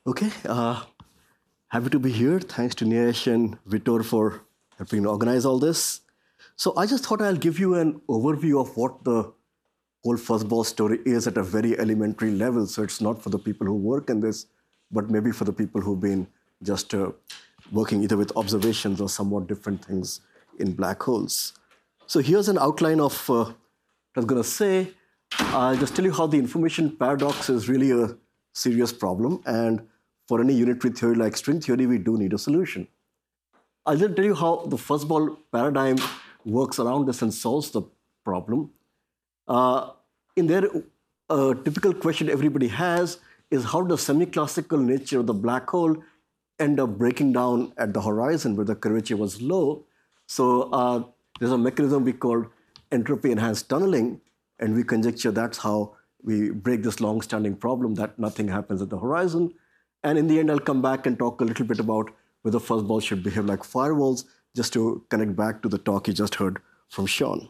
Okay, happy to be here. Thanks to Nesh and Vitor for helping organize all this. So I just thought I'll give you an overview of what the whole fuzzball story is at a very elementary level. So it's not for the people who work in this, but maybe for the people who've been just working either with observations or somewhat different things in black holes. So here's an outline of what I was going to say. I'll just tell you how the information paradox is really a serious problem. And for any unitary theory like string theory, we do need a solution. I'll then tell you how the fuzzball paradigm works around this and solves the problem. In there, a typical question everybody has is how does semi-classical nature of the black hole end up breaking down at the horizon where the curvature was low? So there's a mechanism we call entropy-enhanced tunneling, and we conjecture that's how we break this long-standing problem that nothing happens at the horizon. And in the end, I'll come back and talk a little bit about whether fuzzballs should behave like firewalls, just to connect back to the talk you just heard from Sean.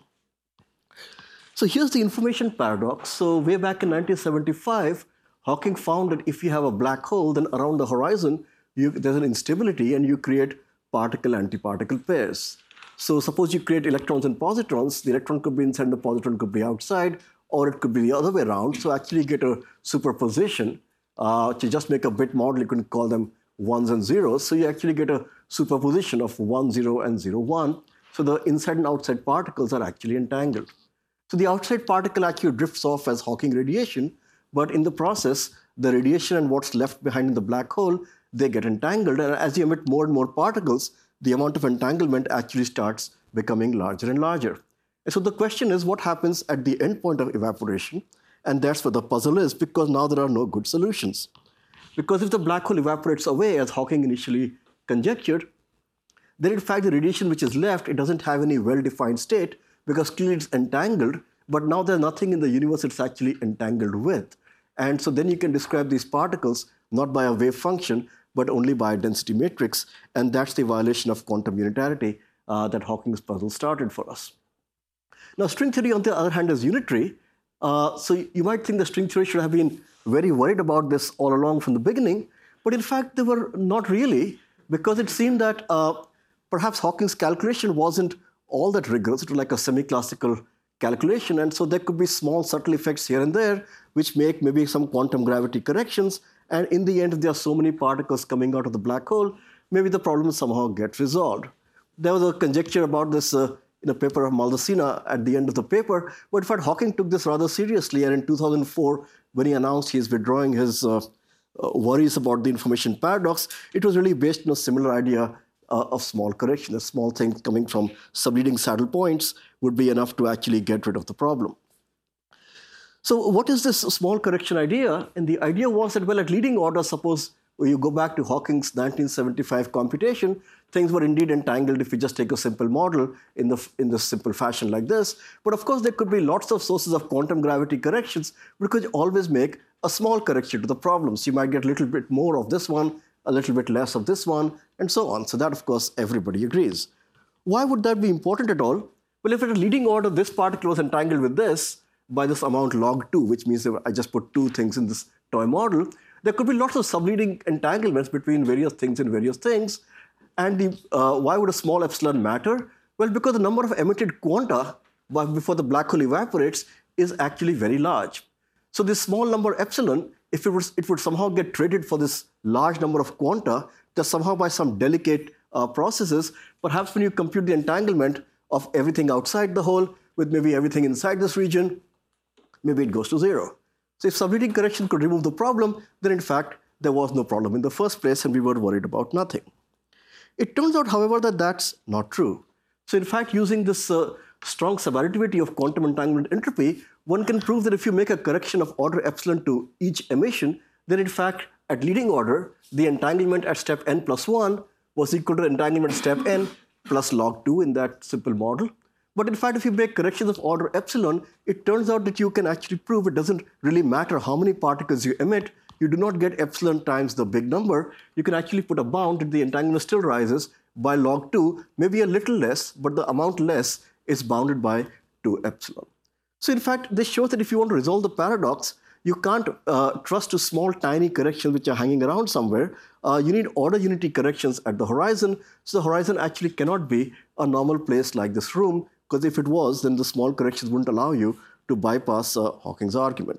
So here's the information paradox. So way back in 1975, Hawking found that if you have a black hole, then around the horizon, there's an instability and you create particle-antiparticle pairs. So suppose you create electrons and positrons, the electron could be inside and the positron could be outside, or it could be the other way around. So actually you get a superposition. To just make a bit model, you can call them ones and zeros. So you actually get a superposition of 1, 0, and 0, 1. So the inside and outside particles are actually entangled. So the outside particle actually drifts off as Hawking radiation, but in the process, the radiation and what's left behind in the black hole, they get entangled. And as you emit more and more particles, the amount of entanglement actually starts becoming larger and larger. And so the question is, what happens at the end point of evaporation? And that's where the puzzle is, because now there are no good solutions. Because if the black hole evaporates away, as Hawking initially conjectured, then in fact the radiation which is left, it doesn't have any well-defined state, because clearly it's entangled, but now there's nothing in the universe it's actually entangled with. And so then you can describe these particles not by a wave function, but only by a density matrix. And that's the violation of quantum unitarity that Hawking's puzzle started for us. Now, string theory, on the other hand, is unitary. So you might think the string theory should have been very worried about this all along from the beginning, but in fact, they were not really, because it seemed that perhaps Hawking's calculation wasn't all that rigorous. It was like a semi-classical calculation, and so there could be small subtle effects here and there, which make maybe some quantum gravity corrections, and in the end, if there are so many particles coming out of the black hole, maybe the problem somehow gets resolved. There was a conjecture about this in a paper of Maldacena at the end of the paper, but in fact, Hawking took this rather seriously, and in 2004, when he announced he is withdrawing his worries about the information paradox, it was really based on a similar idea of small correction. A small thing coming from subleading saddle points would be enough to actually get rid of the problem. So what is this small correction idea? And the idea was that, well, at leading order, suppose you go back to Hawking's 1975 computation, things were indeed entangled if you just take a simple model in the simple fashion like this. But of course, there could be lots of sources of quantum gravity corrections, because you always make a small correction to the problems. You might get a little bit more of this one, a little bit less of this one, and so on. So that, of course, everybody agrees. Why would that be important at all? Well, if at a leading order, this particle was entangled with this by this amount log 2, which means that I just put two things in this toy model, there could be lots of subleading entanglements between various things and various things. And why would a small epsilon matter? Well, because the number of emitted quanta before the black hole evaporates is actually very large. So this small number epsilon, if it would somehow get traded for this large number of quanta, just somehow by some delicate processes, perhaps when you compute the entanglement of everything outside the hole with maybe everything inside this region, maybe it goes to zero. So if subleading correction could remove the problem, then in fact, there was no problem in the first place and we were worried about nothing. It turns out, however, that that's not true. So in fact, using this strong subadditivity of quantum entanglement entropy, one can prove that if you make a correction of order epsilon to each emission, then in fact, at leading order, the entanglement at step n plus 1 was equal to entanglement at step n plus log 2 in that simple model. But in fact, if you make corrections of order epsilon, it turns out that you can actually prove it doesn't really matter how many particles you emit. You do not get epsilon times the big number. You can actually put a bound and the entanglement still rises by log 2, maybe a little less, but the amount less is bounded by 2 epsilon. So in fact, this shows that if you want to resolve the paradox, you can't trust to small, tiny corrections which are hanging around somewhere. You need order unity corrections at the horizon. So the horizon actually cannot be a normal place like this room, because if it was, then the small corrections wouldn't allow you to bypass Hawking's argument.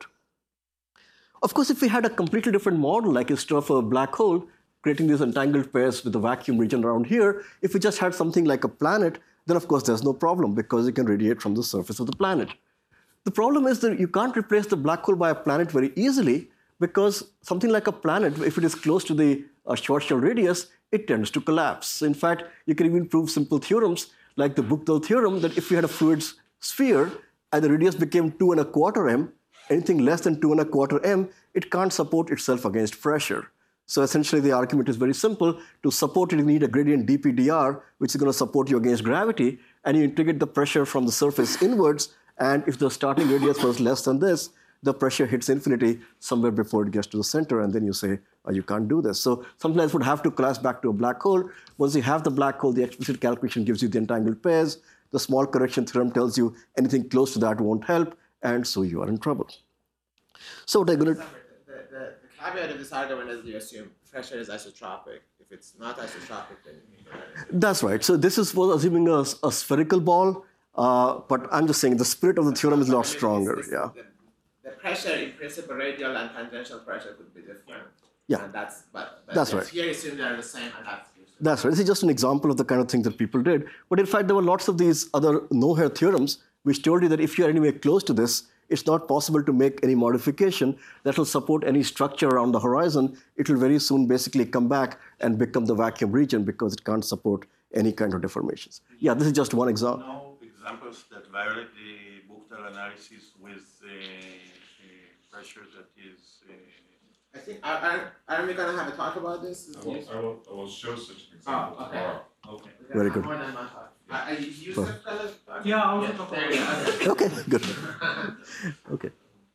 Of course, if we had a completely different model, like instead of a black hole, creating these entangled pairs with a vacuum region around here, if we just had something like a planet, then of course there's no problem because it can radiate from the surface of the planet. The problem is that you can't replace the black hole by a planet very easily, because something like a planet, if it is close to the Schwarzschild radius, it tends to collapse. In fact, you can even prove simple theorems like the Buchtel theorem that if we had a fluid sphere and the radius became 2¼ m, anything less than 2¼ m, it can't support itself against pressure. So essentially the argument is very simple. To support it, you need a gradient dpdr, which is going to support you against gravity, and you integrate the pressure from the surface inwards, and if the starting radius was less than this, the pressure hits infinity somewhere before it gets to the center, and then you say, oh, you can't do this. So something else would have to collapse back to a black hole. Once you have the black hole, the explicit calculation gives you the entangled pairs. The small correction theorem tells you anything close to that won't help, and so you are in trouble. So what I'm going to... The caveat of this argument is you assume pressure is isotropic. If it's not isotropic, then you can... That's right. So this is for assuming a spherical ball, but I'm just saying the spirit of the theorem is a lot stronger. Yeah. The pressure in principle, radial and tangential pressure could be different. Yeah. And but that's right. Here, assume they're the same, and that's useful. That's right. This is just an example of the kind of things that people did. But in fact, there were lots of these other no-hair theorems which told you that if you're anywhere close to this, it's not possible to make any modification that will support any structure around the horizon. It will very soon basically come back and become the vacuum region because it can't support any kind of deformations. Yeah, this is just one example. No examples that violate the Buchtel analysis with pressure that is... I think, aren't we going to have a talk about this? I will show such an example tomorrow. Okay. Very good. More than my talk. Are you using Yeah, I will talk there about you go. Okay, good. Okay.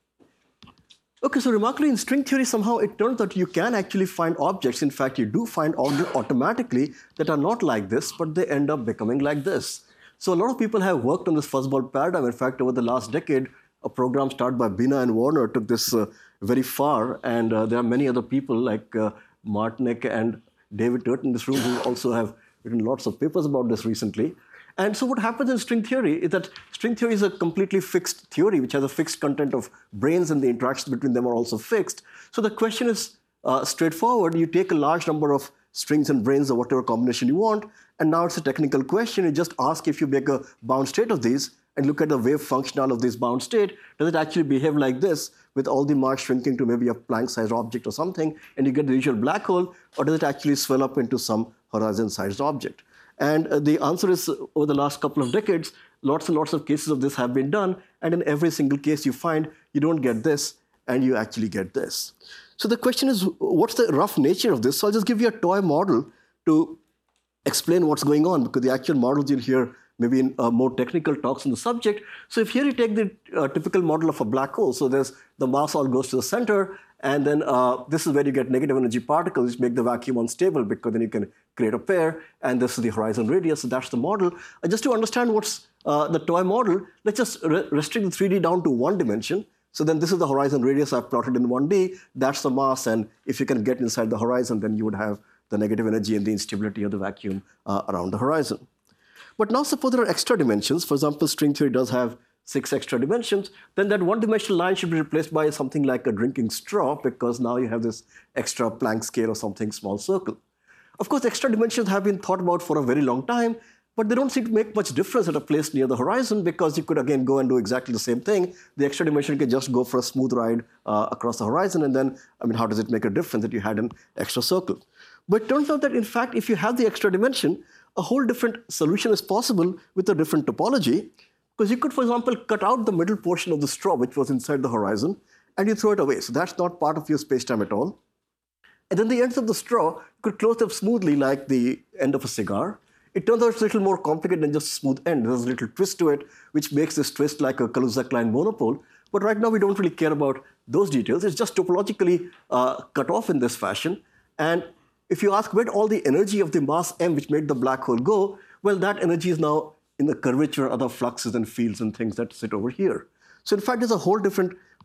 Okay, so remarkably, in string theory, somehow it turns out you can actually find objects. In fact, you do find objects automatically that are not like this, but they end up becoming like this. So a lot of people have worked on this fuzzball paradigm. In fact, over the last decade, a program started by Bina and Warner took this very far, and there are many other people like Martinek and David Turton in this room who also have written lots of papers about this recently. And so what happens in string theory is that string theory is a completely fixed theory which has a fixed content of branes, and the interactions between them are also fixed. So the question is straightforward. You take a large number of strings and branes or whatever combination you want, and now it's a technical question. You just ask if you make a bound state of these and look at the wave functional of this bound state. Does it actually behave like this with all the mass shrinking to maybe a Planck-sized object or something, and you get the usual black hole, or does it actually swell up into some horizon-sized object? And the answer is, over the last couple of decades, lots and lots of cases of this have been done, and in every single case you find you don't get this, and you actually get this. So the question is, what's the rough nature of this? So I'll just give you a toy model to explain what's going on, because the actual models you'll hear maybe in more technical talks on the subject. So if here you take the typical model of a black hole, so there's the mass all goes to the center, and then this is where you get negative energy particles which make the vacuum unstable, because then you can create a pair, and this is the horizon radius, so that's the model. Just to understand what's the toy model, let's just restrict the 3D down to one dimension. So then this is the horizon radius I've plotted in 1D, that's the mass, and if you can get inside the horizon, then you would have the negative energy and the instability of the vacuum around the horizon. But now suppose there are extra dimensions. For example, string theory does have 6 extra dimensions. Then that one-dimensional line should be replaced by something like a drinking straw, because now you have this extra Planck scale or something small circle. Of course, extra dimensions have been thought about for a very long time, but they don't seem to make much difference at a place near the horizon, because you could again go and do exactly the same thing. The extra dimension can just go for a smooth ride across the horizon, and then, I mean, how does it make a difference that you had an extra circle? But it turns out that, in fact, if you have the extra dimension, a whole different solution is possible with a different topology, because you could, for example, cut out the middle portion of the straw, which was inside the horizon, and you throw it away. So that's not part of your spacetime at all. And then the ends of the straw, you could close them smoothly like the end of a cigar. It turns out it's a little more complicated than just a smooth end. There's a little twist to it, which makes this twist like a Kaluza-Klein monopole. But right now, we don't really care about those details. It's just topologically cut off in this fashion. And if you ask where all the energy of the mass m which made the black hole go, well, that energy is now in the curvature, other fluxes and fields and things that sit over here. So in fact, there's a whole different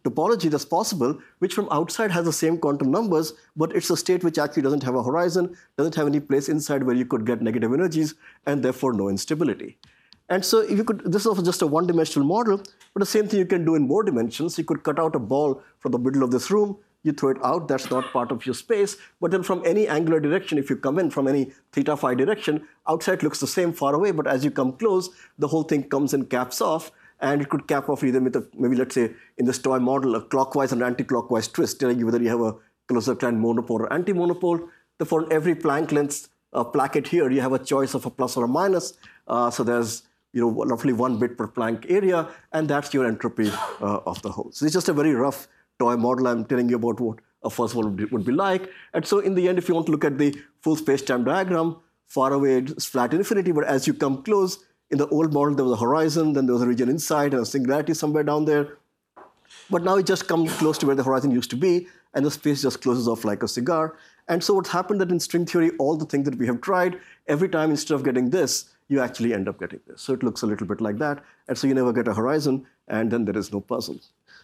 topology that's possible, which from outside has the same quantum numbers, but it's a state which actually doesn't have a horizon, doesn't have any place inside where you could get negative energies, and therefore no instability. And so if you could, this is just a one-dimensional model, but the same thing you can do in more dimensions. You could cut out a ball from the middle of this room, you throw it out, that's not part of your space, but then from any angular direction, if you come in from any theta phi direction, outside looks the same far away, but as you come close, the whole thing comes and caps off, and it could cap off either with maybe let's say in this toy model, a clockwise and anti-clockwise twist, telling you whether you have a closure-client monopole or anti-monopole. For every Planck length placket here, you have a choice of a plus or a minus, so there's roughly 1 bit per Planck area, and that's your entropy of the hole. So it's just a very rough toy model. I'm telling you about what a first one would be like. And so in the end, if you want to look at the full space-time diagram, far away it's flat infinity, but as you come close, in the old model there was a horizon, then there was a region inside and a singularity somewhere down there. But now it just comes close to where the horizon used to be, and the space just closes off like a cigar. And so what's happened that in string theory, all the things that we have tried, every time instead of getting this, you actually end up getting this. So it looks a little bit like that. And so you never get a horizon, and then there is no puzzle.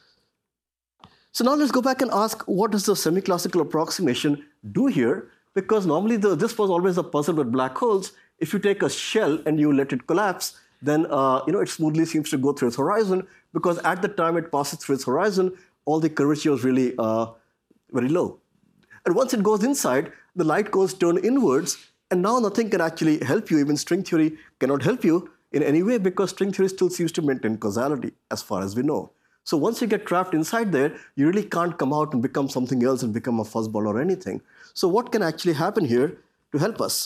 So now let's go back and ask, what does the semi-classical approximation do here? Because normally this was always a puzzle with black holes. If you take a shell and you let it collapse, then it smoothly seems to go through its horizon, because at the time it passes through its horizon, all the curvature is really very low. And once it goes inside, the light cones turn inwards, and now nothing can actually help you. Even string theory cannot help you in any way, because string theory still seems to maintain causality, as far as we know. So once you get trapped inside there, you really can't come out and become something else and become a fuzzball or anything. So what can actually happen here to help us?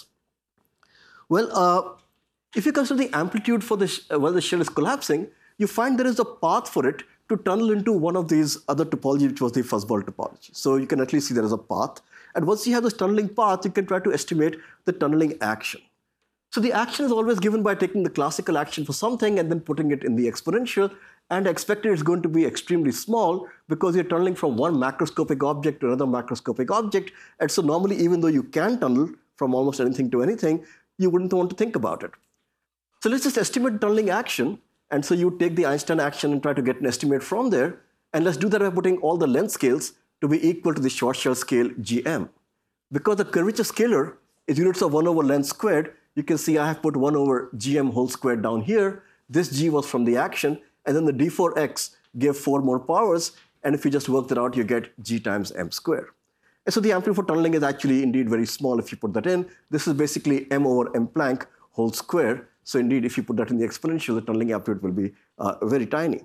Well, if you consider the amplitude for while the shell is collapsing, you find there is a path for it to tunnel into one of these other topology, which was the fuzzball topology. So you can at least see there is a path. And once you have this tunneling path, you can try to estimate the tunneling action. So the action is always given by taking the classical action for something and then putting it in the exponential. And expected it's going to be extremely small because you're tunneling from one macroscopic object to another macroscopic object. And so normally, even though you can tunnel from almost anything to anything, you wouldn't want to think about it. So let's just estimate tunneling action. And so you take the Einstein action and try to get an estimate from there. And let's do that by putting all the length scales to be equal to the Schwarzschild scale Gm. Because the curvature scalar is units of 1 over length squared, you can see I have put 1 over Gm whole squared down here. This G was from the action. And then the d4x gave 4 more powers. And if you just work that out, you get G times m squared. And so the amplitude for tunneling is actually indeed very small if you put that in. This is basically m over m Planck whole square. So indeed, if you put that in the exponential, the tunneling amplitude will be very tiny.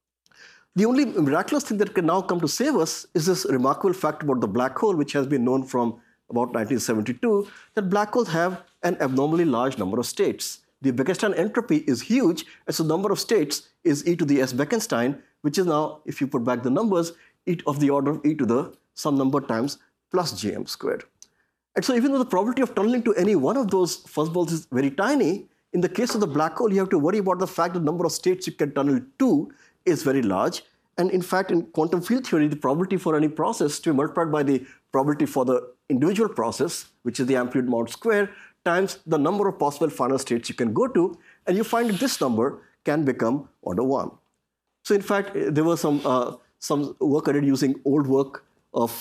The only miraculous thing that can now come to save us is this remarkable fact about the black hole, which has been known from about 1972, that black holes have an abnormally large number of states. The Bekenstein entropy is huge, and so the number of states is e to the s Bekenstein, which is now, if you put back the numbers, e of the order of e to the some number times plus Gm squared. And so even though the probability of tunneling to any one of those fuzzballs is very tiny, in the case of the black hole, you have to worry about the fact that the number of states you can tunnel to is very large. And in fact, in quantum field theory, the probability for any process to be multiplied by the probability for the individual process, which is the amplitude mod square, times the number of possible final states you can go to, and you find that this number can become order 1. So in fact, there was some work I did using old work of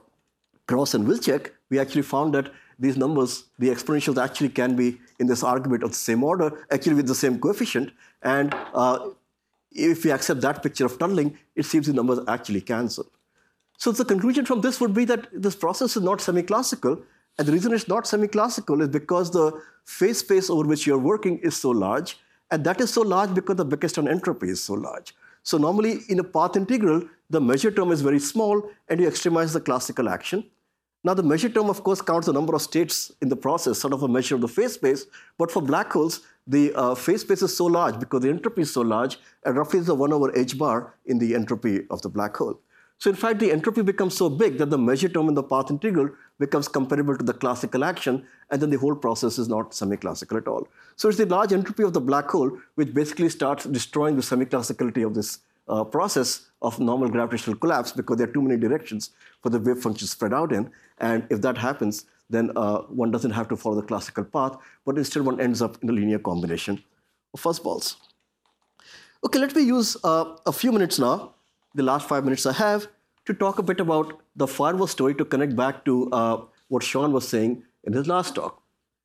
Cross and Wilczek. We actually found that these numbers, the exponentials actually can be in this argument of the same order, actually with the same coefficient. And if we accept that picture of tunneling, it seems the numbers actually cancel. So the conclusion from this would be that this process is not semi-classical. And the reason it's not semi-classical is because the phase space over which you're working is so large. And that is so large because the Bekenstein entropy is so large. So normally in a path integral, the measure term is very small and you extremize the classical action. Now the measure term, of course, counts the number of states in the process, sort of a measure of the phase space. But for black holes, the phase space is so large because the entropy is so large, and roughly it's a 1 over h bar in the entropy of the black hole. So in fact, the entropy becomes so big that the measure term in the path integral becomes comparable to the classical action, and then the whole process is not semi-classical at all. So it's the large entropy of the black hole which basically starts destroying the semi-classicality of this process of normal gravitational collapse, because there are too many directions for the wave function spread out in. And if that happens, then one doesn't have to follow the classical path, but instead one ends up in a linear combination of fuzzballs. Okay, let me use a few minutes now the last 5 minutes I have to talk a bit about the firewall story to connect back to what Sean was saying in his last talk.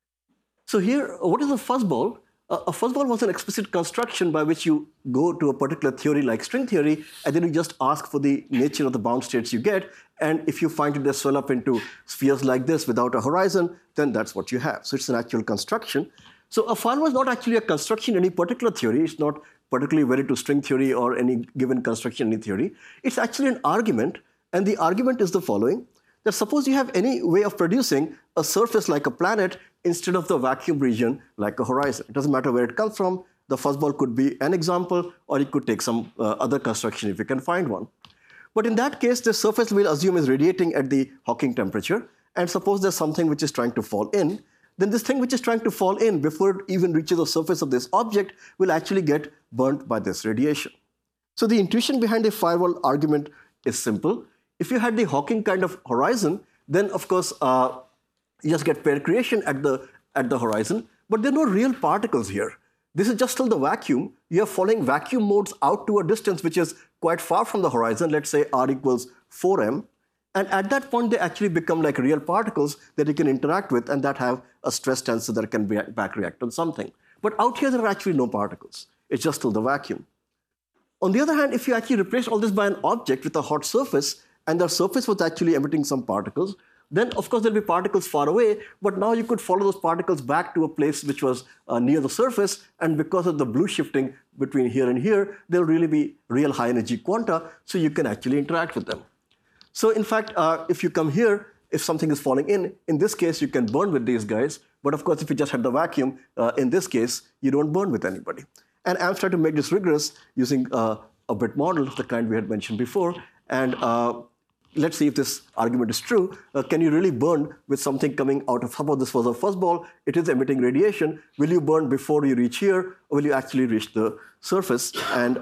So here, what is a fuzzball? A fuzzball was an explicit construction by which you go to a particular theory like string theory, and then you just ask for the nature of the bound states you get. And if you find it they swell up into spheres like this without a horizon, then that's what you have. So it's an actual construction. So a firewall is not actually a construction in any particular theory. It's not particularly wedded to string theory or any given construction in any theory. It's actually an argument, and the argument is the following. That suppose you have any way of producing a surface like a planet instead of the vacuum region like a horizon. It doesn't matter where it comes from. The fuzzball could be an example, or it could take some other construction if you can find one. But in that case, the surface we'll assume is radiating at the Hawking temperature. And suppose there's something which is trying to fall in. Then this thing which is trying to fall in before it even reaches the surface of this object will actually get burnt by this radiation. So the intuition behind the firewall argument is simple. If you had the Hawking kind of horizon, then of course you just get pair creation at the horizon, but there are no real particles here. This is just still the vacuum. You are following vacuum modes out to a distance which is quite far from the horizon, let's say r equals 4m, and at that point they actually become like real particles that you can interact with and that have a stress tensor that can back react on something. But out here there are actually no particles. It's just still the vacuum. On the other hand, if you actually replace all this by an object with a hot surface, and the surface was actually emitting some particles, then of course there'll be particles far away, but now you could follow those particles back to a place which was near the surface, and because of the blue shifting between here and here, there'll really be real high energy quanta, so you can actually interact with them. So in fact, if you come here, if something is falling in this case, you can burn with these guys, but of course if you just had the vacuum, in this case, you don't burn with anybody. And I'm trying to make this rigorous using a bit model of the kind we had mentioned before, and let's see if this argument is true. Can you really burn with something coming out of, suppose this was a fuzzball, it is emitting radiation. Will you burn before you reach here, or will you actually reach the surface and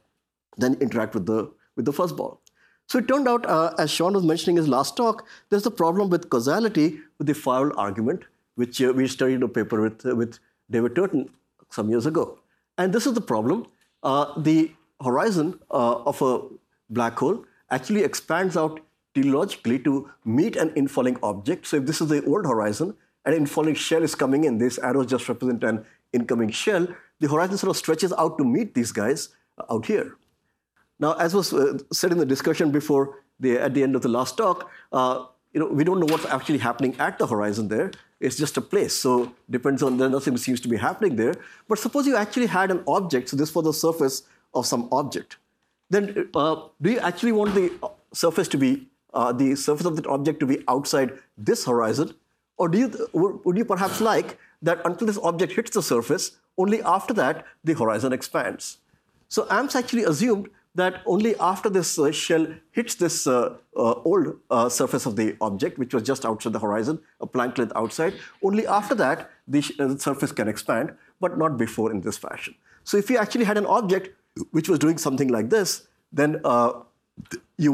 then interact with the fuzzball? So it turned out, as Sean was mentioning in his last talk, there's a problem with causality with the firewall argument, which we studied in a paper with David Turton some years ago. And this is the problem. The horizon of a black hole actually expands out teleologically to meet an infalling object. So if this is the old horizon, and an infalling shell is coming in, these arrows just represent an incoming shell, the horizon sort of stretches out to meet these guys out here. Now, as was said in the discussion before, at the end of the last talk, we don't know what's actually happening at the horizon there. It's just a place, so depends on, nothing seems to be happening there. But suppose you actually had an object, so this was the surface of some object. Then do you actually want the surface to be, the surface of that object to be outside this horizon? Or would you perhaps like that until this object hits the surface, only after that the horizon expands? So AMS actually assumed that only after this shell hits this old surface of the object, which was just outside the horizon, a Planck length outside, only after that the surface can expand, but not before in this fashion. So if you actually had an object which was doing something like this, then you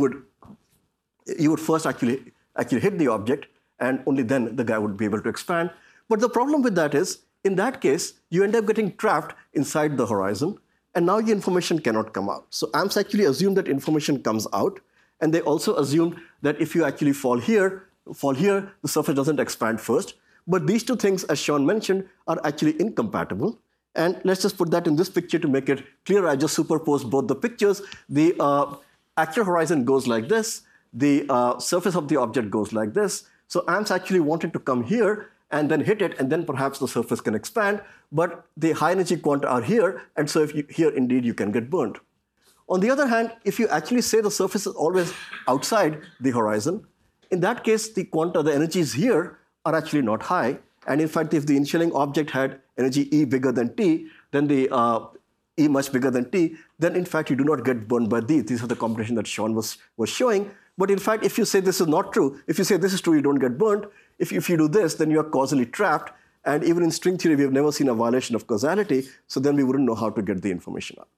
would first actually hit the object, and only then the guy would be able to expand. But the problem with that is, in that case, you end up getting trapped inside the horizon, and now the information cannot come out. So AMS actually assumed that information comes out, and they also assumed that if you actually fall here, the surface doesn't expand first. But these two things, as Sean mentioned, are actually incompatible. And let's just put that in this picture to make it clear. I just superposed both the pictures. The actual horizon goes like this. The surface of the object goes like this. So AMS actually wanted to come here and then hit it, and then perhaps the surface can expand. But the high energy quanta are here, and so here indeed you can get burned. On the other hand, if you actually say the surface is always outside the horizon, in that case the quanta, the energies here are actually not high. And in fact, if the initialing object had energy E bigger than T, then the E much bigger than T, then in fact you do not get burned by these. These are the computation that Sean was showing. But in fact, if you say this is not true, if you say this is true, you don't get burned. If you do this, then you are causally trapped. And even in string theory, we have never seen a violation of causality. So then we wouldn't know how to get the information out.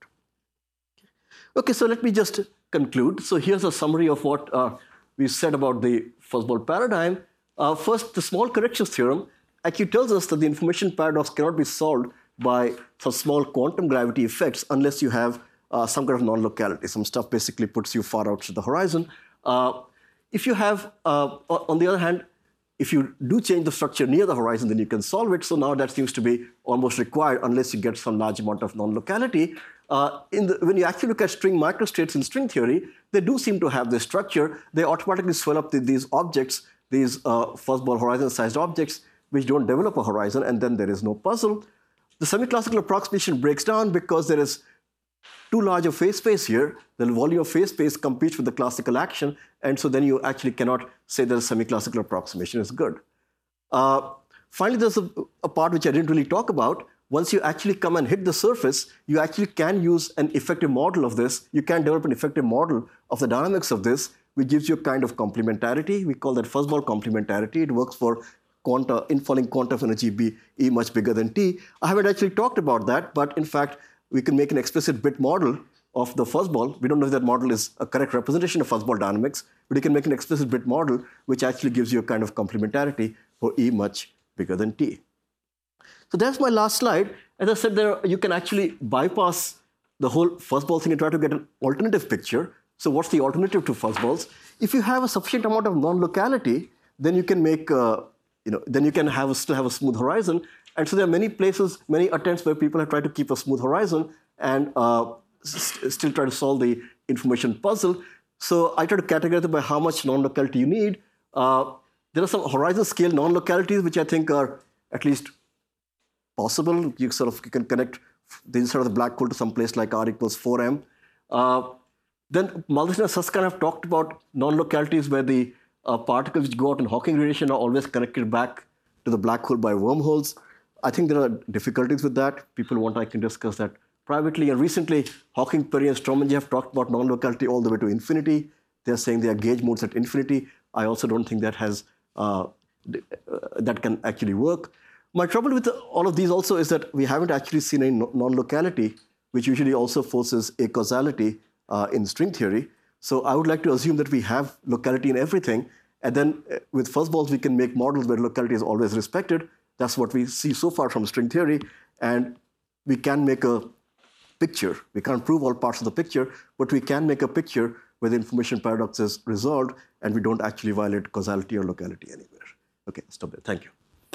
Okay, so let me just conclude. So here's a summary of what we said about the fuzzball paradigm. First, the small corrections theorem actually tells us that the information paradox cannot be solved by some small quantum gravity effects unless you have some kind of non-locality. Some stuff basically puts you far out to the horizon. If you have, on the other hand, if you do change the structure near the horizon, then you can solve it. So now that seems to be almost required unless you get some large amount of non-locality. When you actually look at string microstates in string theory, they do seem to have this structure. They automatically swell up these objects, these fuzzball horizon-sized objects, which don't develop a horizon, and then there is no puzzle. The semi-classical approximation breaks down because there is too large a phase space here. The volume of phase space competes with the classical action, and so then you actually cannot say that a semi-classical approximation is good. Finally, there's a part which I didn't really talk about. Once you actually come and hit the surface, you actually can use an effective model of this. You can develop an effective model of the dynamics of this, which gives you a kind of complementarity. We call that fuzzball complementarity. It works for infalling quanta of energy E much bigger than T. I haven't actually talked about that, but in fact, we can make an explicit bit model of the fuzzball. We don't know if that model is a correct representation of fuzzball dynamics, but you can make an explicit bit model which actually gives you a kind of complementarity for E much bigger than T. So that's my last slide. As I said, you can actually bypass the whole fuzzball thing and try to get an alternative picture. So what's the alternative to fuzzballs? If you have a sufficient amount of non-locality, then you can make, then you can still have a smooth horizon. And so there are many places, many attempts where people have tried to keep a smooth horizon and still try to solve the information puzzle. So I try to categorize it by how much non-locality you need. There are some horizon scale non-localities which I think are at least possible. You can connect the inside of the black hole to some place like R equals 4m. Then Maldacena and Susskind have talked about non-localities where the particles which go out in Hawking radiation are always connected back to the black hole by wormholes. I think there are difficulties with that. People want I can discuss that privately. And recently, Hawking, Perry, and Strominger have talked about non-locality all the way to infinity. They're saying there are gauge modes at infinity. I also don't think that that can actually work. My trouble with all of these also is that we haven't actually seen any non-locality, which usually also forces a causality in string theory. So I would like to assume that we have locality in everything. And then with fuzzballs, we can make models where locality is always respected. That's what we see so far from string theory. And we can make a picture. We can't prove all parts of the picture, but we can make a picture where the information paradox is resolved and we don't actually violate causality or locality anywhere. Okay, stop there. Thank you.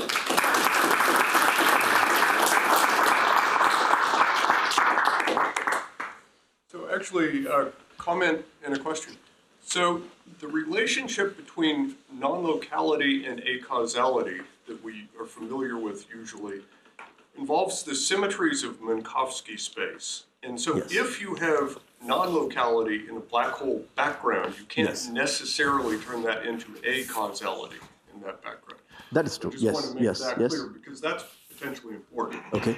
So actually, a comment and a question. So the relationship between non-locality and acausality that we are familiar with usually involves the symmetries of Minkowski space. And so if you have non-locality in a black hole background, you can't necessarily turn that into acausality in that background. That is true. I just want to make that clear because that's potentially important. Okay.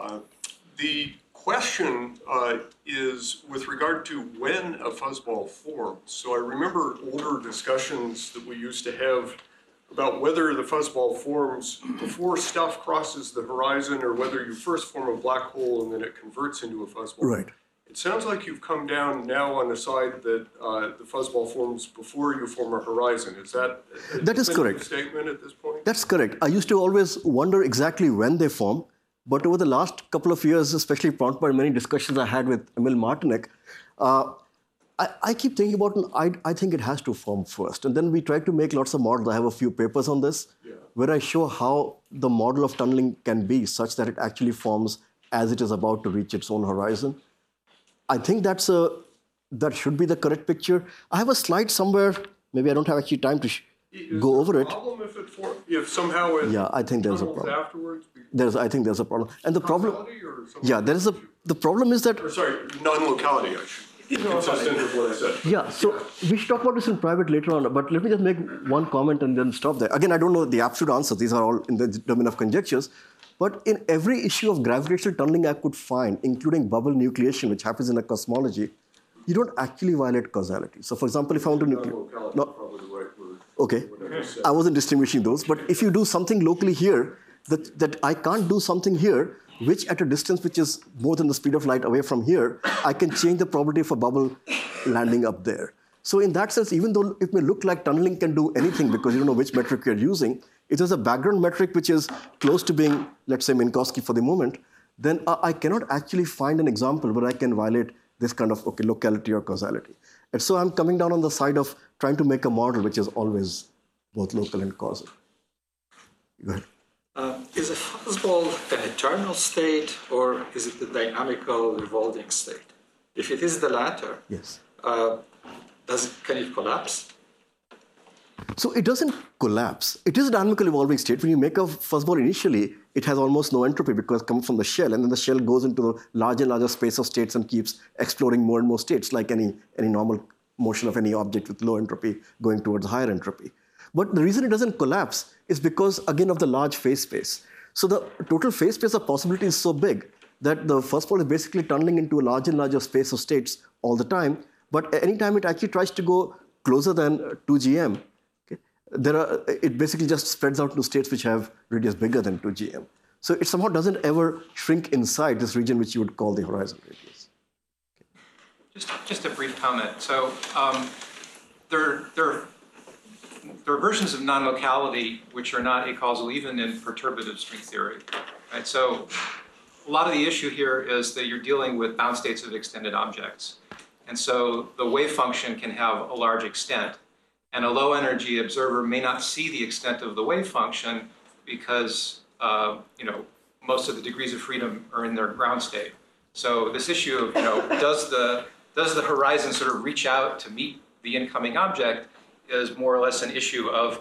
The question is with regard to when a fuzzball forms. So I remember older discussions that we used to have about whether the fuzzball forms before stuff crosses the horizon or whether you first form a black hole and then it converts into a fuzzball. Right. It sounds like you've come down now on the side that the fuzzball forms before you form a horizon. Is that a definitive statement at this point? That's correct. I used to always wonder exactly when they form. But over the last couple of years, especially prompted by many discussions I had with Emil Martinek, I keep thinking about it. I think it has to form first. And then we try to make lots of models. I have a few papers on this where I show how the model of tunneling can be such that it actually forms as it is about to reach its own horizon. I think that should be the correct picture. I have a slide somewhere. Maybe I don't have actually time to go over it. If somehow it I think there's a problem. Afterwards? I think there's a problem. And the problem, the problem is that... non-locality, I should. Consistent with what I said. So we should talk about this in private later on, but let me just make one comment and then stop there. Again, I don't know the absolute answer. These are all in the domain of conjectures. But in every issue of gravitational tunneling I could find, including bubble nucleation, which happens in a cosmology, you don't actually violate causality. So for example, if I want to nucleate... Probably the right word. Okay. I wasn't distinguishing those. But if you do something locally here, that I can't do something here, which at a distance which is more than the speed of light away from here, I can change the probability of a bubble landing up there. So in that sense, even though it may look like tunneling can do anything because you don't know which metric you're using, if there's a background metric which is close to being, let's say, Minkowski for the moment, then I cannot actually find an example where I can violate this kind of locality or causality. And so I'm coming down on the side of trying to make a model which is always both local and causal. Go ahead. Is a fuzzball an eternal state, or is it the dynamical revolving state? If it is the latter, Yes. Can it collapse? So it doesn't collapse. It is a dynamically evolving state. When you make a fuzzball initially, it has almost no entropy because it comes from the shell, and then the shell goes into the larger and larger space of states and keeps exploring more and more states, like any normal motion of any object with low entropy going towards higher entropy. But the reason it doesn't collapse is because, again, of the large phase space. So the total phase space of possibility is so big that the fuzzball is basically tunneling into a larger and larger space of states all the time. But anytime it actually tries to go closer than 2 GM, it basically just spreads out to states which have radius bigger than 2 GM. So it somehow doesn't ever shrink inside this region which you would call the horizon radius. Just a brief comment. So there are versions of non-locality which are not acausal even in perturbative string theory. Right? So a lot of the issue here is that you're dealing with bound states of extended objects. And so the wave function can have a large extent. And a low energy observer may not see the extent of the wave function because most of the degrees of freedom are in their ground state. So this issue of does the horizon sort of reach out to meet the incoming object is more or less an issue of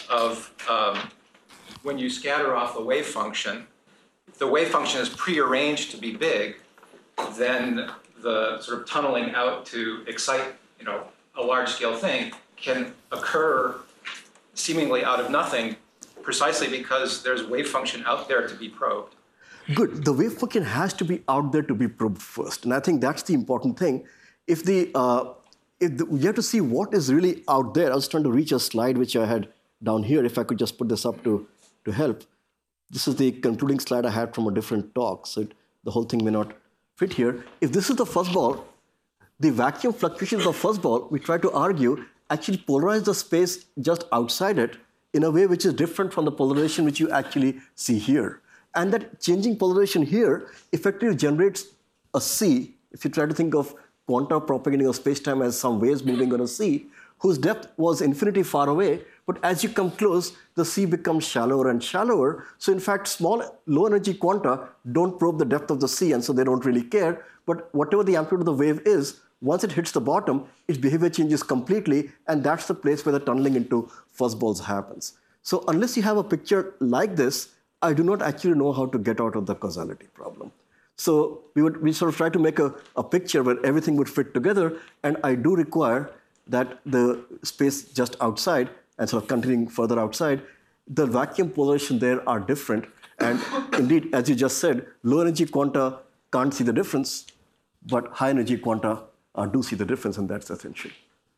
when you scatter off the wave function. If the wave function is prearranged to be big, then the sort of tunneling out to excite a large scale thing can occur seemingly out of nothing precisely because there's wave function out there to be probed. Good. The wave function has to be out there to be probed first. And I think that's the important thing. We have to see what is really out there. I was trying to reach a slide which I had down here. If I could just put this up to help. This is the concluding slide I had from a different talk. So the whole thing may not fit here. If this is the fuzzball, the vacuum fluctuations of fuzzball, we try to argue, actually polarize the space just outside it in a way which is different from the polarization which you actually see here. And that changing polarization here effectively generates a sea, if you try to think of quanta propagating of space-time as some waves moving on a sea, whose depth was infinity far away, but as you come close, the sea becomes shallower and shallower. So in fact, small, low-energy quanta don't probe the depth of the sea, and so they don't really care. But whatever the amplitude of the wave is, once it hits the bottom, its behavior changes completely, and that's the place where the tunneling into fuzzballs happens. So unless you have a picture like this, I do not actually know how to get out of the causality problem. So we sort of try to make a picture where everything would fit together, and I do require that the space just outside and sort of continuing further outside, the vacuum polarization there are different. And indeed, as you just said, low energy quanta can't see the difference, but high energy quanta do see the difference, and that's essential.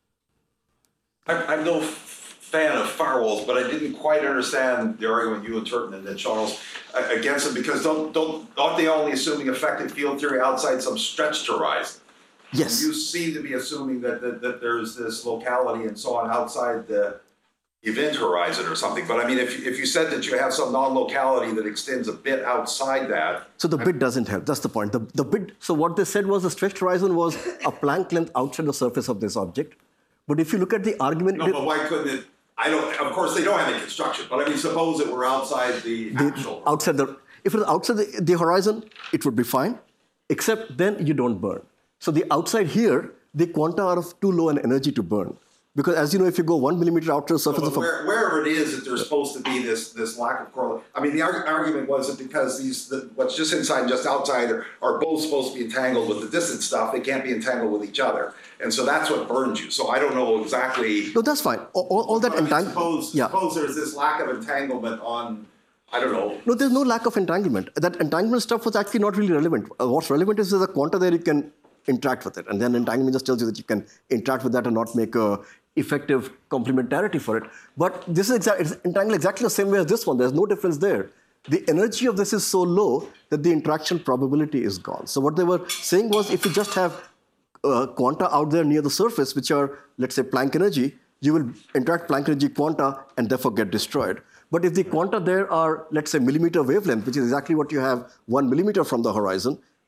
I'm no fan of firewalls, but I didn't quite understand the argument you and Turton and then Charles against them, because aren't they only assuming effective field theory outside some stretched horizon? Yes. And you seem to be assuming that there's this locality and so on outside the event horizon or something. But I mean, if you said that you have some non-locality that extends a bit outside that. So the bit doesn't help. That's the point. The bit. So what they said was the stretched horizon was a Planck length outside the surface of this object. But if you look at the argument, no, but why couldn't it? Of course, they don't have any construction. But I mean, suppose it were outside the actual. If it was outside the horizon, it would be fine. Except then you don't burn. So the outside here, the quanta are of too low an energy to burn. Because as you know, if you go 1 millimeter out to the surface of wherever it is that there's supposed to be this lack of correlation. I mean, the argument was that because what's just inside and just outside are both supposed to be entangled with the distant stuff, they can't be entangled with each other. And so that's what burns you. So I don't know exactly. No, that's fine. All that entanglement. Suppose there's this lack of entanglement on, I don't know. No, there's no lack of entanglement. That entanglement stuff was actually not really relevant. What's relevant is there's a quanta there you can interact with it. And then entanglement just tells you that you can interact with that and not make a effective complementarity for it. But this is it's entangled exactly the same way as this one. There's no difference there. The energy of this is so low that the interaction probability is gone. So what they were saying was if you just have quanta out there near the surface, which are, let's say, Planck energy, you will interact Planck energy quanta and therefore get destroyed. But if the quanta there are, let's say, millimeter wavelength, which is exactly what you have 1 millimeter from the horizon,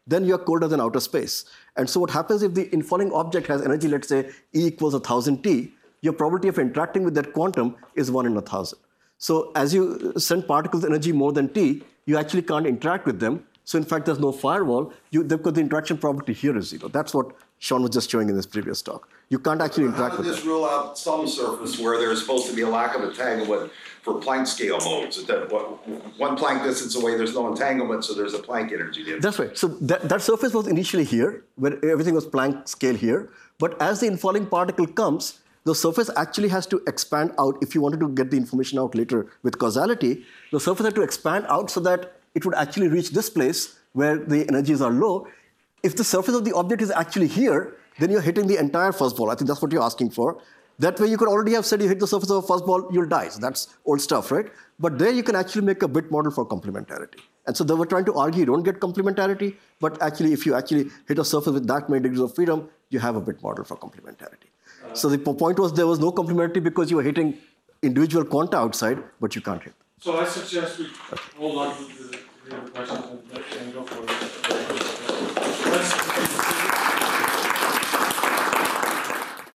then you're colder than outer space. And so what happens if the infalling object has energy, let's say E equals 1000 T, your probability of interacting with that quantum is 1 in 1000. So as you send particles energy more than T, you actually can't interact with them. So in fact, there's no firewall, because the interaction probability here is 0. That's what Sean was just showing in his previous talk. You can't actually interact with them. How did this rule out some surface where there's supposed to be a lack of entanglement for Planck scale modes? That one Planck distance away, there's no entanglement, so there's a Planck energy difference. That's right. So that surface was initially here, where everything was Planck scale here. But as the infalling particle comes, the surface actually has to expand out. If you wanted to get the information out later with causality, the surface had to expand out so that it would actually reach this place where the energies are low. If the surface of the object is actually here, then you're hitting the entire fuzzball. I think that's what you're asking for. That way you could already have said you hit the surface of a fuzzball, you'll die. So that's old stuff, right? But there you can actually make a bit model for complementarity. And so they were trying to argue you don't get complementarity, but actually if you actually hit a surface with that many degrees of freedom, you have a bit model for complementarity. So the point was there was no complementarity because you were hitting individual quanta outside, but you can't hit. So I suggest we hold on to the question